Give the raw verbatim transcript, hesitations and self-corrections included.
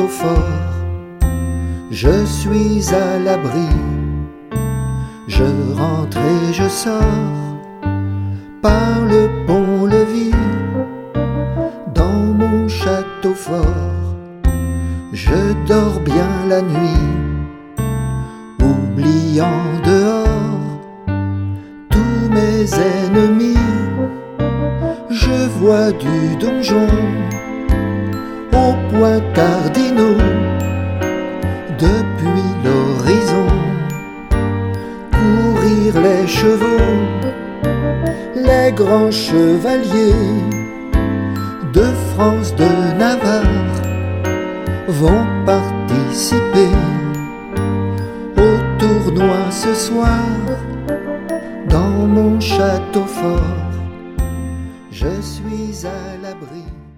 château fort, je suis à l'abri. Je rentre et je sors par le pont-levis. Dans mon château fort, je dors bien la nuit, oubliant dehors tous mes ennemis. Je vois du donjon aux points cardinaux depuis l'horizon courir les chevaux. Les grands chevaliers de France, de Navarre vont participer au tournoi ce soir. Dans mon château fort, je suis à l'abri.